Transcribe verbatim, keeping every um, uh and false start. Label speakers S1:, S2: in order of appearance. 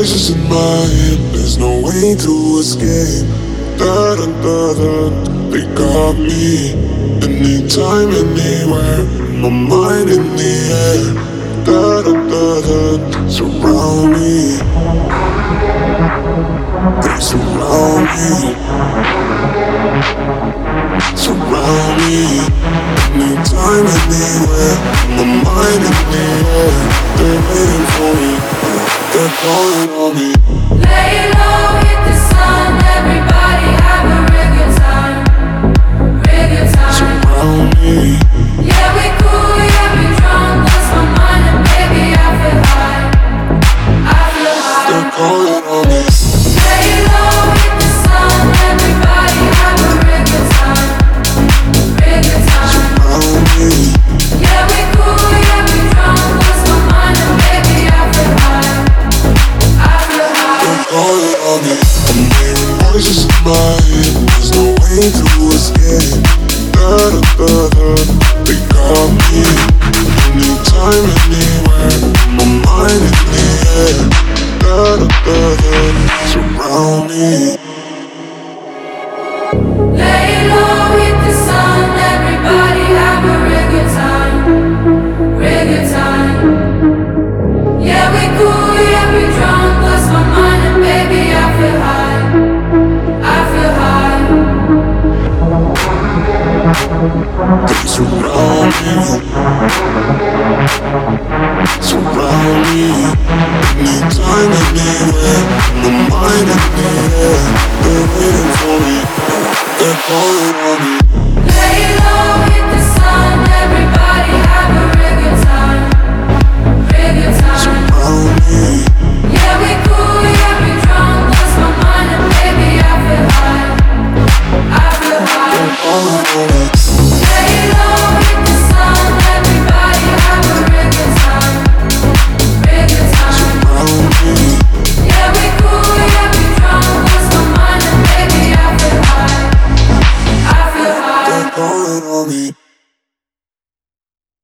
S1: voices in my head, there's no way to escape. Da da da da, they got me. Anytime, anywhere, my mind in the air. Da da da da, surround me. They surround me. Surround me. Anytime, anywhere, my mind in the air. They're waiting for me, they're calling on me.
S2: Lay low, hit the sun, everybody have a real good time, real good time.
S1: Surround me.
S2: Yeah, we cool, yeah, we drunk, lost my mind and baby I feel high, I feel high.
S1: They're calling on me.
S2: Lay low, hit the sun, everybody have a real good time, real good time.
S1: Surround me.
S2: Yeah, we cool, yeah, we drunk, lost my mind and baby I feel high, I feel high.
S1: They're calling on me. I'm hearing voices in my head, there's no way to escape. Da da da da, they got me. Anytime, anywhere, my mind in the air. Da da da da, surround me.
S2: Lay low, hit the sun, everybody have a real good time, real good time. Yeah, we cool, yeah, we drunk, lost my mind and baby I feel high, I feel high.
S1: They surround me. Surround me. Anytime, anywhere, my mind in the air. They're waiting for me, they're calling on me.